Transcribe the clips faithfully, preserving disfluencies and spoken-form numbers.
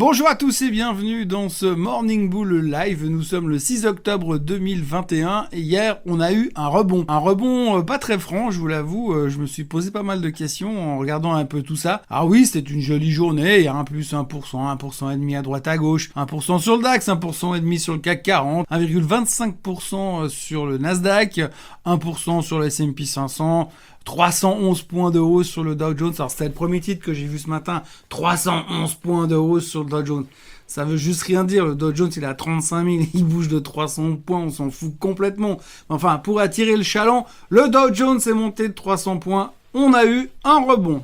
Bonjour à tous et bienvenue dans ce Morning Bull Live. Nous sommes le six octobre deux mille vingt et un et hier on a eu un rebond. Un rebond euh, pas très franc, je vous l'avoue, euh, je me suis posé pas mal de questions en regardant un peu tout ça. Ah oui, c'était une jolie journée, il y a un plus un pour cent, un pour cent et demi à droite à gauche, un pour cent sur le DAX, un pour cent et demi sur le C A C quarante, un virgule vingt-cinq pour cent sur le Nasdaq, un pour cent sur le S and P cinq cents, trois cent onze points de hausse sur le Dow Jones. Alors c'était le premier titre que j'ai vu ce matin, trois cent onze points de hausse sur le Dow Jones. Ça veut juste rien dire, le Dow Jones il est à trente-cinq mille, il bouge de trois cents points, on s'en fout complètement. Enfin, pour attirer le chaland, le Dow Jones est monté de trois cents points, on a eu un rebond.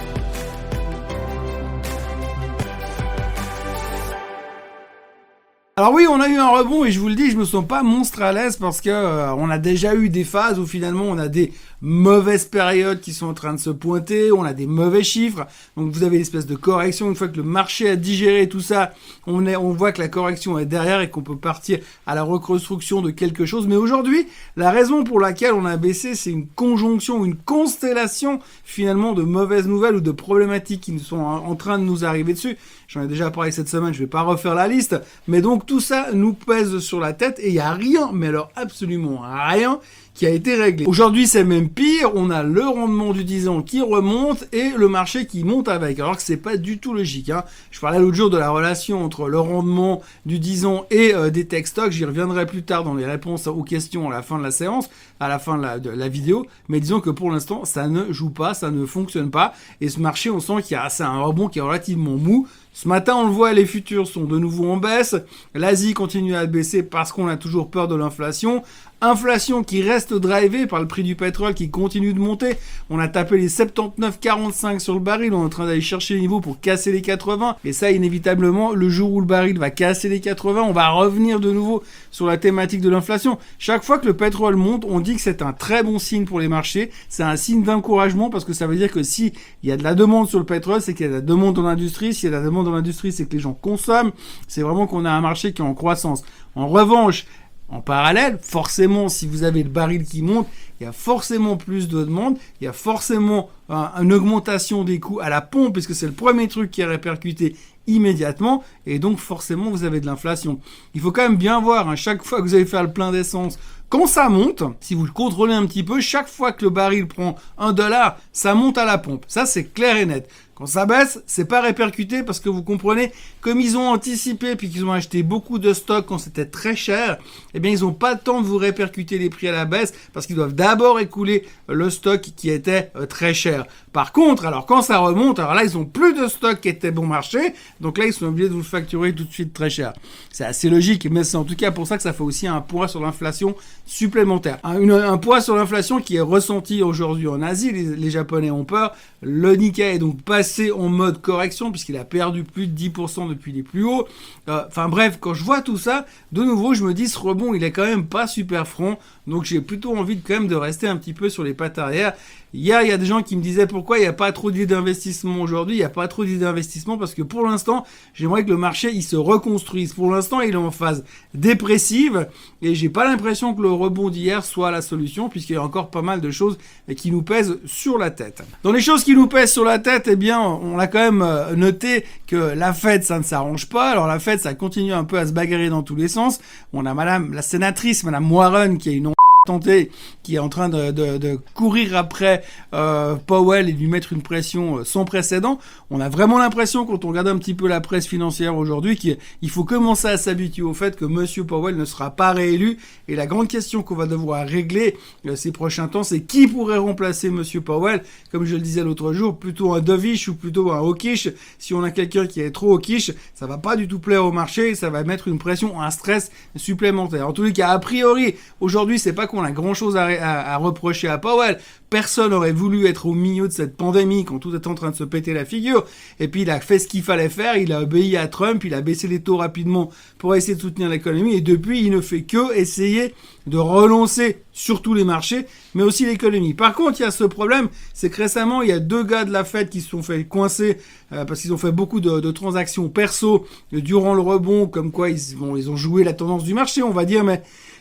Alors oui, on a eu un rebond et je vous le dis, je me sens pas monstre à l'aise parce que euh, on a déjà eu des phases où finalement on a des mauvaises périodes qui sont en train de se pointer, on a des mauvais chiffres, donc vous avez une espèce de correction. Une fois que le marché a digéré tout ça, on est, on voit que la correction est derrière et qu'on peut partir à la reconstruction de quelque chose. Mais aujourd'hui, la raison pour laquelle on a baissé, c'est une conjonction, une constellation finalement de mauvaises nouvelles ou de problématiques qui sont en train de nous arriver dessus. J'en ai déjà parlé cette semaine, je vais pas refaire la liste, mais donc tout ça nous pèse sur la tête et il y a rien, mais alors absolument rien qui a été réglé. Aujourd'hui, c'est même pire, on a le rendement du dix ans qui remonte et le marché qui monte avec, alors que c'est pas du tout logique, hein. Je parlais l'autre jour de la relation entre le rendement du dix ans et euh, des tech stocks, j'y reviendrai plus tard dans les réponses aux questions à la fin de la séance, à la fin de la, de la vidéo, mais disons que pour l'instant, ça ne joue pas, ça ne fonctionne pas, et ce marché, on sent qu'il y a c'est un rebond qui est relativement mou. Ce matin, on le voit, les futurs sont de nouveau en baisse. L'Asie continue à baisser parce qu'on a toujours peur de l'inflation. Inflation qui reste drivée par le prix du pétrole qui continue de monter. On a tapé les soixante-dix-neuf virgule quarante-cinq sur le baril. On est en train d'aller chercher les niveaux pour casser les quatre-vingts. Et ça, inévitablement, le jour où le baril va casser les quatre-vingts, on va revenir de nouveau sur la thématique de l'inflation. Chaque fois que le pétrole monte, on dit que c'est un très bon signe pour les marchés. C'est un signe d'encouragement parce que ça veut dire que si il y a de la demande sur le pétrole, c'est qu'il y a de la demande dans l'industrie. S'il y a de la demande dans l'industrie, c'est que les gens consomment. C'est vraiment qu'on a un marché qui est en croissance. En revanche, en parallèle, forcément, si vous avez le baril qui monte, il y a forcément plus de demande, il y a forcément euh, une augmentation des coûts à la pompe, puisque c'est le premier truc qui est répercuté immédiatement, et donc forcément, vous avez de l'inflation. Il faut quand même bien voir, hein, chaque fois que vous allez faire le plein d'essence, quand ça monte, si vous le contrôlez un petit peu, chaque fois que le baril prend un dollar, ça monte à la pompe. Ça, c'est clair et net. Quand ça baisse, c'est pas répercuté parce que vous comprenez, comme ils ont anticipé puis qu'ils ont acheté beaucoup de stocks quand c'était très cher, eh bien, ils ont pas le temps de vous répercuter les prix à la baisse parce qu'ils doivent d'abord écouler le stock qui était euh, très cher. Par contre, alors quand ça remonte, alors là, ils ont plus de stock qui était bon marché, donc là, ils sont obligés de vous le facturer tout de suite très cher. C'est assez logique, mais c'est en tout cas pour ça que ça fait aussi un poids sur l'inflation supplémentaire. Un, une, un poids sur l'inflation qui est ressenti aujourd'hui en Asie, les, les Japonais ont peur, le Nikkei est donc passé en mode correction puisqu'il a perdu plus de dix pour cent depuis les plus hauts. Enfin euh, bref, quand je vois tout ça, de nouveau, je me dis ce rebond, il est quand même pas super franc, donc j'ai plutôt envie de, quand même de rester un petit peu sur les pattes arrière. Hier, il y a des gens qui me disaient pourquoi il n'y a pas trop d'idées d'investissement aujourd'hui. Il n'y a pas trop d'idées d'investissement parce que pour l'instant, j'aimerais que le marché il se reconstruise. Pour l'instant, il est en phase dépressive et j'ai pas l'impression que le rebond d'hier soit la solution puisqu'il y a encore pas mal de choses qui nous pèsent sur la tête. Dans les choses qui nous pèsent sur la tête, eh bien, on a quand même noté que la Fed, ça ne s'arrange pas. Alors la Fed, ça continue un peu à se bagarrer dans tous les sens. On a madame, la sénatrice, madame Warren, qui a une tenté, qui est en train de, de, de courir après euh, Powell et lui mettre une pression sans précédent. On a vraiment l'impression, quand on regarde un petit peu la presse financière aujourd'hui, qu'il faut commencer à s'habituer au fait que Monsieur Powell ne sera pas réélu. Et la grande question qu'on va devoir régler euh, ces prochains temps, c'est qui pourrait remplacer Monsieur Powell. Comme je le disais l'autre jour, plutôt un dovish ou plutôt un hawkish. Si on a quelqu'un qui est trop hawkish, ça va pas du tout plaire au marché, ça va mettre une pression, un stress supplémentaire. En tous les cas, a priori, aujourd'hui, c'est pas qu'on a grand chose à, à, à reprocher à Powell. Personne n'aurait voulu être au milieu de cette pandémie quand tout est en train de se péter la figure. Et puis il a fait ce qu'il fallait faire, il a obéi à Trump, il a baissé les taux rapidement pour essayer de soutenir l'économie. Et depuis, il ne fait que essayer de relancer surtout les marchés, mais aussi l'économie. Par contre, il y a ce problème, c'est que récemment, il y a deux gars de la Fed qui se sont fait coincer euh, parce qu'ils ont fait beaucoup de, de transactions perso durant le rebond, comme quoi ils, bon, ils ont joué la tendance du marché, on va dire, mais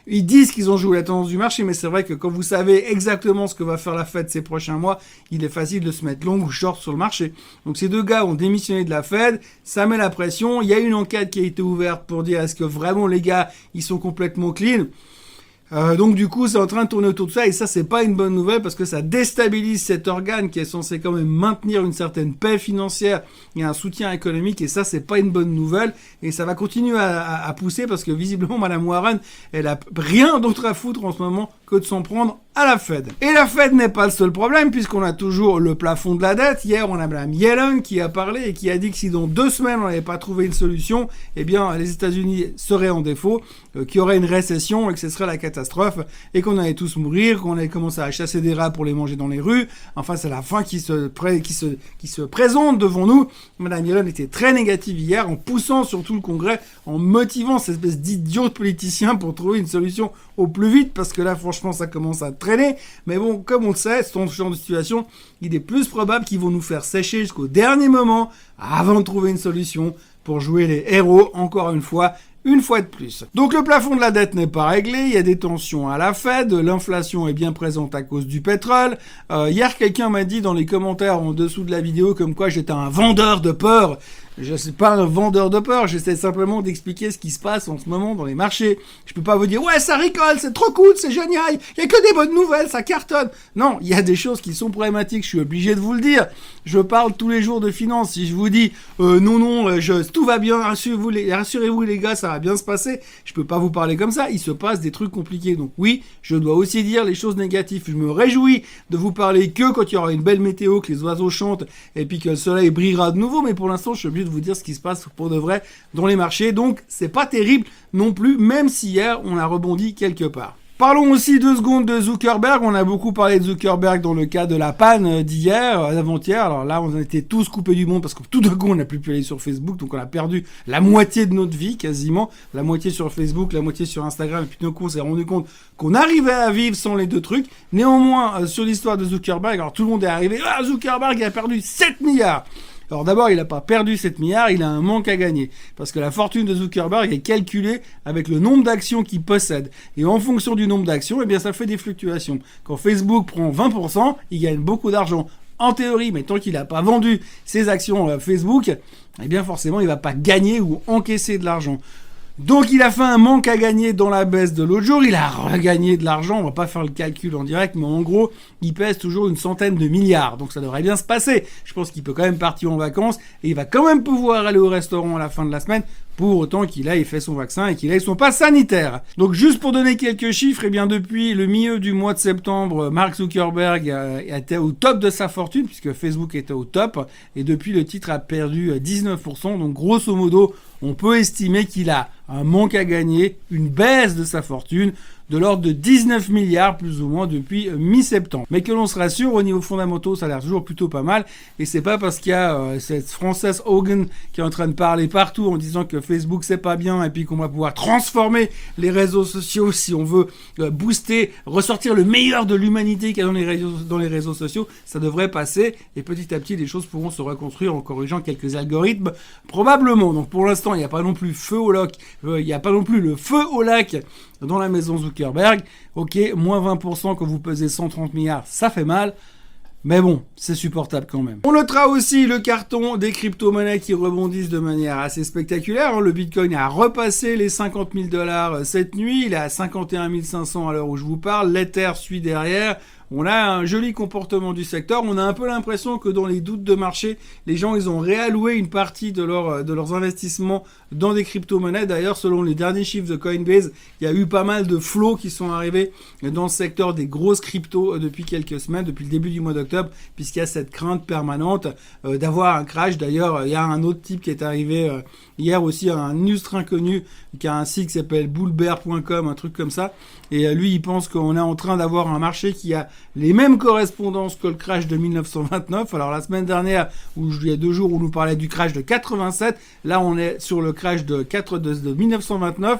Ils disent qu'ils ont joué la tendance du marché, mais c'est vrai que quand vous savez exactement ce que va faire la Fed ces prochains mois, il est facile de se mettre long ou short sur le marché. Donc ces deux gars ont démissionné de la Fed, ça met la pression. Il y a une enquête qui a été ouverte pour dire est-ce que vraiment les gars, ils sont complètement clean. Euh, donc du coup, c'est en train de tourner autour de ça, et ça, c'est pas une bonne nouvelle parce que ça déstabilise cet organe qui est censé quand même maintenir une certaine paix financière et un soutien économique, et ça, c'est pas une bonne nouvelle, et ça va continuer à, à, à pousser parce que visiblement, Madame Warren, elle a rien d'autre à foutre en ce moment que de s'en prendre à la Fed. Et la Fed n'est pas le seul problème puisqu'on a toujours le plafond de la dette. Hier, on a Madame Yellen qui a parlé et qui a dit que si dans deux semaines on n'avait pas trouvé une solution, eh bien les États-Unis seraient en défaut, euh, qu'il y aurait une récession et que ce serait la catastrophe et qu'on allait tous mourir, qu'on allait commencer à chasser des rats pour les manger dans les rues. Enfin, c'est la fin qui se, pré- qui se, qui se présente devant nous. Madame Yellen était très négative hier en poussant sur tout le Congrès, en motivant cette espèce d'idiot politicien pour trouver une solution au plus vite parce que là, franchement, ça commence à traîner. Mais bon, comme on le sait, dans ce genre de situation, il est plus probable qu'ils vont nous faire sécher jusqu'au dernier moment avant de trouver une solution pour jouer les héros, encore une fois, une fois de plus. Donc le plafond de la dette n'est pas réglé, il y a des tensions à la Fed, l'inflation est bien présente à cause du pétrole. Euh, hier, quelqu'un m'a dit dans les commentaires en dessous de la vidéo comme quoi j'étais un vendeur de peur. Je ne suis pas un vendeur de peur, j'essaie simplement d'expliquer ce qui se passe en ce moment dans les marchés. Je peux pas vous dire, ouais, ça rigole, c'est trop cool, c'est génial, il y a que des bonnes nouvelles, ça cartonne. Non, il y a des choses qui sont problématiques, je suis obligé de vous le dire. Je parle tous les jours de finances. Si je vous dis, euh, non, non, je, tout va bien, rassurez-vous les, rassurez-vous les gars, ça va bien se passer, je peux pas vous parler comme ça, il se passe des trucs compliqués. Donc oui, je dois aussi dire les choses négatives. Je me réjouis de vous parler que quand il y aura une belle météo, que les oiseaux chantent, et puis que le soleil brillera de nouveau, mais pour l'instant, je suis obligé de vous dire ce qui se passe pour de vrai dans les marchés. Donc, c'est pas terrible non plus, même si hier, on a rebondi quelque part. Parlons aussi deux secondes de Zuckerberg. On a beaucoup parlé de Zuckerberg dans le cas de la panne d'hier, d'avant-hier. Alors là, on a été tous coupés du monde parce que tout d'un coup, on n'a plus pu aller sur Facebook. Donc, on a perdu la moitié de notre vie, quasiment. La moitié sur Facebook, la moitié sur Instagram. Et puis, d'un coup, on s'est rendu compte qu'on arrivait à vivre sans les deux trucs. Néanmoins, euh, sur l'histoire de Zuckerberg, alors tout le monde est arrivé. Ah, Zuckerberg a perdu sept milliards. Alors d'abord, il n'a pas perdu sept milliards, il a un manque à gagner. Parce que la fortune de Zuckerberg est calculée avec le nombre d'actions qu'il possède. Et en fonction du nombre d'actions, eh bien ça fait des fluctuations. Quand Facebook prend vingt pour cent, il gagne beaucoup d'argent. En théorie, mais tant qu'il n'a pas vendu ses actions Facebook, eh bien forcément, il va pas gagner ou encaisser de l'argent. Donc il a fait un manque à gagner dans la baisse de l'autre jour, il a regagné de l'argent, on va pas faire le calcul en direct, mais en gros, il pèse toujours une centaine de milliards, donc ça devrait bien se passer. Je pense qu'il peut quand même partir en vacances, et il va quand même pouvoir aller au restaurant à la fin de la semaine, pour autant qu'il ait fait son vaccin et qu'il ait son pass sanitaire. Donc juste pour donner quelques chiffres, eh bien depuis le milieu du mois de septembre, Mark Zuckerberg était au top de sa fortune, puisque Facebook était au top, et depuis le titre a perdu dix-neuf pour cent, donc grosso modo, on peut estimer qu'il a un manque à gagner, une baisse de sa fortune, de l'ordre de dix-neuf milliards plus ou moins depuis mi-septembre. Mais que l'on se rassure, au niveau fondamentaux, ça a l'air toujours plutôt pas mal. Et c'est pas parce qu'il y a euh, cette Frances Haugen qui est en train de parler partout en disant que Facebook c'est pas bien et puis qu'on va pouvoir transformer les réseaux sociaux si on veut euh, booster, ressortir le meilleur de l'humanité qu'il y a dans les réseaux, dans les réseaux sociaux. Ça devrait passer et petit à petit les choses pourront se reconstruire en corrigeant quelques algorithmes probablement. Donc pour l'instant il n'y a pas non plus feu au lac, euh, il n'y a pas non plus le feu au lac dans la maison Zuckerberg. Ok, moins vingt pour cent quand vous pesez cent trente milliards, ça fait mal. Mais bon, c'est supportable quand même. On notera aussi le carton des crypto-monnaies qui rebondissent de manière assez spectaculaire. Le Bitcoin a repassé les cinquante mille dollars cette nuit. Il est à cinquante et un mille cinq cents à l'heure où je vous parle. L'Ether suit derrière. On a un joli comportement du secteur. On a un peu l'impression que dans les doutes de marché, les gens, ils ont réalloué une partie de, leur, de leurs investissements dans des crypto-monnaies. D'ailleurs, selon les derniers chiffres de Coinbase, il y a eu pas mal de flots qui sont arrivés dans le secteur des grosses cryptos depuis quelques semaines, depuis le début du mois d'octobre, puisqu'il y a cette crainte permanente euh, d'avoir un crash. D'ailleurs, il y a un autre type qui est arrivé euh, hier aussi, un illustre inconnu, qui a un site qui s'appelle bullbear point com, un truc comme ça. Et euh, lui, il pense qu'on est en train d'avoir un marché qui a les mêmes correspondances que le crash de mille neuf cent vingt-neuf. Alors la semaine dernière, où il y a deux jours, où on nous parlait du crash de quatre-vingt-sept, là on est sur le crash de, quatre, de, de mille neuf cent vingt-neuf.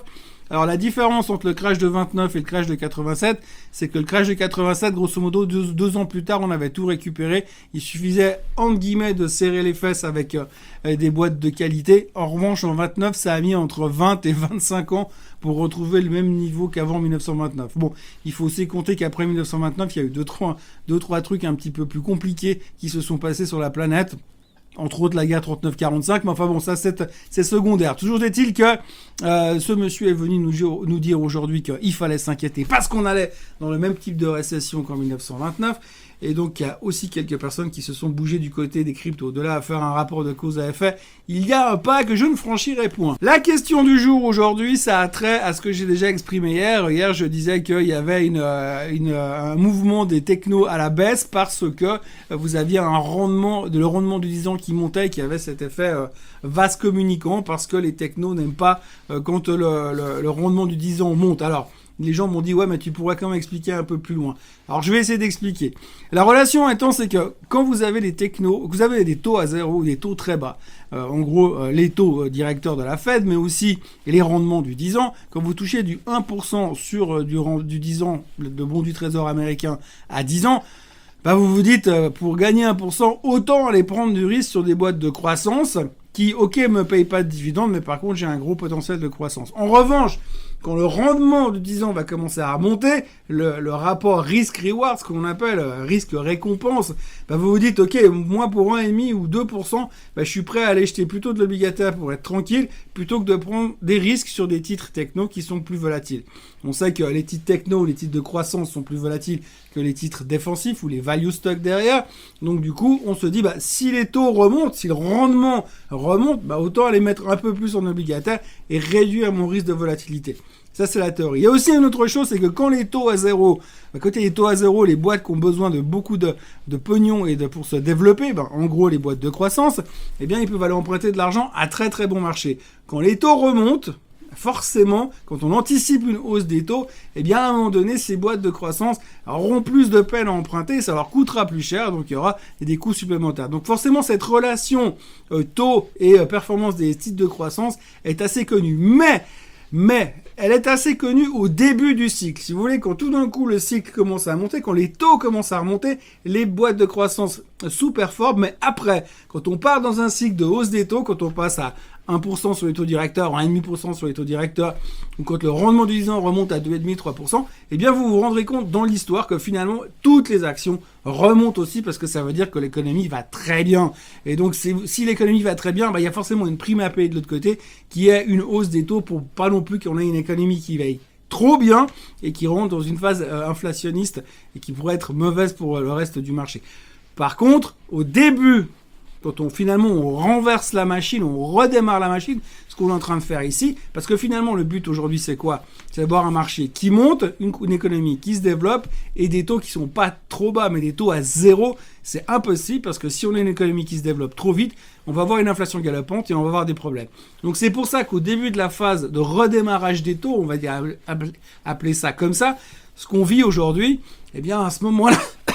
Alors la différence entre le crash de vingt-neuf et le crash de quatre-vingt-sept, c'est que le crash de quatre-vingt-sept, grosso modo, deux, deux ans plus tard, on avait tout récupéré. Il suffisait, entre guillemets, de serrer les fesses avec euh, des boîtes de qualité. En revanche, en vingt-neuf, ça a mis entre vingt et vingt-cinq ans pour retrouver le même niveau qu'avant mille neuf cent vingt-neuf. Bon, il faut aussi compter qu'après mille neuf cent vingt-neuf, il y a eu deux, trois, deux, trois trucs un petit peu plus compliqués qui se sont passés sur la planète. Entre autres la guerre trente-neuf quarante-cinq, mais enfin bon, ça c'est, c'est secondaire. Toujours est-il que euh, ce monsieur est venu nous, nous dire aujourd'hui qu'il fallait s'inquiéter parce qu'on allait dans le même type de récession qu'en mille neuf cent vingt-neuf. Et donc, il y a aussi quelques personnes qui se sont bougées du côté des cryptos. De là à faire un rapport de cause à effet, il y a un pas que je ne franchirai point. La question du jour aujourd'hui, ça a trait à ce que j'ai déjà exprimé hier. Hier, je disais qu'il y avait une, une, un mouvement des technos à la baisse parce que vous aviez un rendement, le rendement du dix ans qui montait et qui avait cet effet euh, vase communicant parce que les technos n'aiment pas euh, quand le, le, le rendement du dix ans monte. Alors, les gens m'ont dit, ouais, mais tu pourrais quand même expliquer un peu plus loin. Alors, je vais essayer d'expliquer. La relation étant, c'est que quand vous avez les technos, vous avez des taux à zéro ou des taux très bas, euh, en gros, euh, les taux euh, directeurs de la Fed, mais aussi les rendements du dix ans, quand vous touchez du un pour cent sur euh, du, du dix ans, de bon du trésor américain à dix ans, bah, vous vous dites, euh, pour gagner un pour cent, autant aller prendre du risque sur des boîtes de croissance qui, ok, me payent pas de dividendes, mais par contre, j'ai un gros potentiel de croissance. En revanche, quand le rendement du dix ans va commencer à remonter, le, le rapport risque-reward, ce qu'on appelle risque-récompense, bah vous vous dites, ok, moi pour un virgule cinq ou deux pour cent, bah je suis prêt à aller jeter plutôt de l'obligataire pour être tranquille, plutôt que de prendre des risques sur des titres techno qui sont plus volatiles. On sait que les titres techno, les titres de croissance sont plus volatiles que les titres défensifs ou les value stocks derrière. Donc du coup, on se dit, bah si les taux remontent, si le rendement remonte, bah autant aller mettre un peu plus en obligataire et réduire mon risque de volatilité. Ça, c'est la théorie. Il y a aussi une autre chose, c'est que quand les taux à zéro, bah, quand il y a les taux à zéro, les boîtes qui ont besoin de beaucoup de, de pognon et de, pour se développer, bah, en gros, les boîtes de croissance, eh bien, ils peuvent aller emprunter de l'argent à très très bon marché. Quand les taux remontent, forcément, quand on anticipe une hausse des taux, eh bien, à un moment donné, ces boîtes de croissance auront plus de peine à emprunter, ça leur coûtera plus cher, donc il y aura des coûts supplémentaires. Donc forcément, cette relation euh, taux et euh, performance des titres de croissance est assez connue. Mais, mais, elle est assez connue au début du cycle. Si vous voulez, quand tout d'un coup le cycle commence à monter, quand les taux commencent à remonter, les boîtes de croissance sous-performent. Mais après, quand on part dans un cycle de hausse des taux, quand on passe à un pour cent sur les taux directeurs, un virgule cinq pour cent sur les taux directeurs, ou quand le rendement du dix ans remonte à deux virgule cinq à trois pour cent, eh bien vous vous rendrez compte dans l'histoire que finalement toutes les actions remontent aussi parce que ça veut dire que l'économie va très bien. Et donc si l'économie va très bien, bah, il y a forcément une prime à payer de l'autre côté qui est une hausse des taux pour pas non plus qu'on ait une économie qui veille trop bien et qui rentre dans une phase euh, inflationniste et qui pourrait être mauvaise pour euh, le reste du marché. Par contre, au début, quand on finalement on renverse la machine, on redémarre la machine, ce qu'on est en train de faire ici, parce que finalement le but aujourd'hui c'est quoi? C'est d'avoir un marché qui monte, une, une économie qui se développe et des taux qui sont pas trop bas, mais des taux à zéro, c'est impossible parce que si on a une économie qui se développe trop vite, on va avoir une inflation galopante et on va avoir des problèmes. Donc c'est pour ça qu'au début de la phase de redémarrage des taux, on va dire appeler ça comme ça, ce qu'on vit aujourd'hui, eh bien à ce moment-là,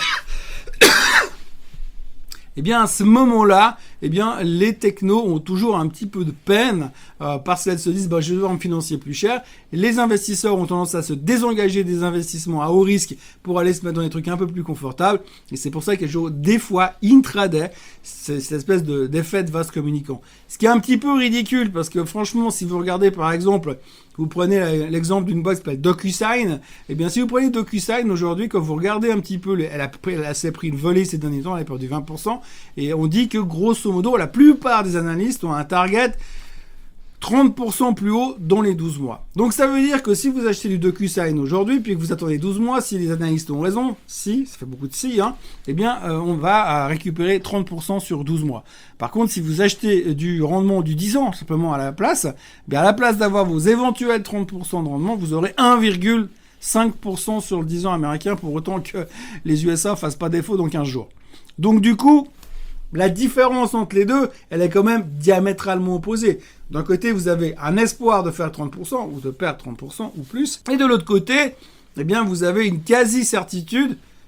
eh bien, à ce moment-là, eh bien, les technos ont toujours un petit peu de peine euh, parce qu'elles se disent, bah, je vais devoir me financer plus cher. Les investisseurs ont tendance à se désengager des investissements à haut risque pour aller se mettre dans des trucs un peu plus confortables. Et c'est pour ça qu'il y a des fois intraday cette espèce de, d'effet de vase communicant. Ce qui est un petit peu ridicule parce que franchement, si vous regardez par exemple, vous prenez l'exemple d'une boîte qui s'appelle DocuSign, eh bien si vous prenez DocuSign aujourd'hui, quand vous regardez un petit peu, elle a, elle a s'est pris une volée ces derniers temps, elle a perdu vingt pour cent, et on dit que grosso modo, la plupart des analystes ont un target trente pour cent plus haut dans les douze mois. Donc ça veut dire que si vous achetez du DocuSign aujourd'hui, puis que vous attendez douze mois, si les analystes ont raison, si, ça fait beaucoup de si, hein, eh bien euh, on va récupérer trente pour cent sur douze mois. Par contre, si vous achetez du rendement du dix ans, simplement à la place, bien à la place d'avoir vos éventuels trente pour cent de rendement, vous aurez un virgule cinq pour cent sur le dix ans américain, pour autant que les U S A fassent pas défaut dans quinze jours. Donc du coup, la différence entre les deux, elle est quand même diamétralement opposée. D'un côté, vous avez un espoir de faire trente pour cent ou de perdre trente pour cent ou plus. Et de l'autre côté, eh bien, vous avez une quasi-certitude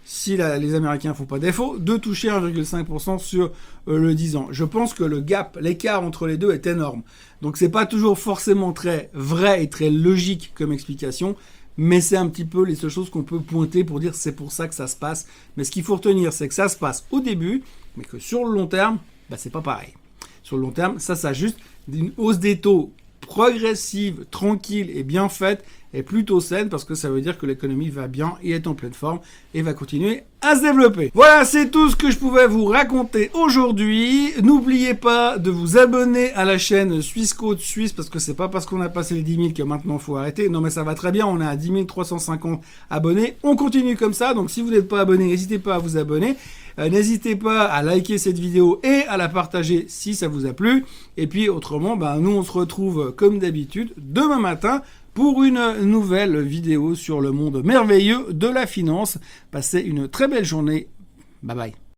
si la, les Américains font pas défaut, de toucher un virgule cinq pour cent sur euh, le dix ans. Je pense que le gap, l'écart entre les deux est énorme. Donc c'est pas toujours forcément très vrai et très logique comme explication, mais c'est un petit peu les seules choses qu'on peut pointer pour dire c'est pour ça que ça se passe. Mais ce qu'il faut retenir, c'est que ça se passe au début, mais que sur le long terme, bah, c'est pas pareil. Sur le long terme, ça s'ajuste d'une hausse des taux progressive, tranquille et bien faite est plutôt saine parce que ça veut dire que l'économie va bien et est en pleine forme et va continuer à se développer. Voilà, c'est tout ce que je pouvais vous raconter aujourd'hui. N'oubliez pas de vous abonner à la chaîne Suisse Côte Suisse parce que c'est pas parce qu'on a passé les dix mille que maintenant faut arrêter. Non mais ça va très bien, on est à dix mille trois cent cinquante abonnés. On continue comme ça, donc si vous n'êtes pas abonné, n'hésitez pas à vous abonner. Euh, n'hésitez pas à liker cette vidéo et à la partager si ça vous a plu. Et puis autrement, ben, nous on se retrouve comme d'habitude demain matin pour une nouvelle vidéo sur le monde merveilleux de la finance. Passez une très belle journée. Bye bye.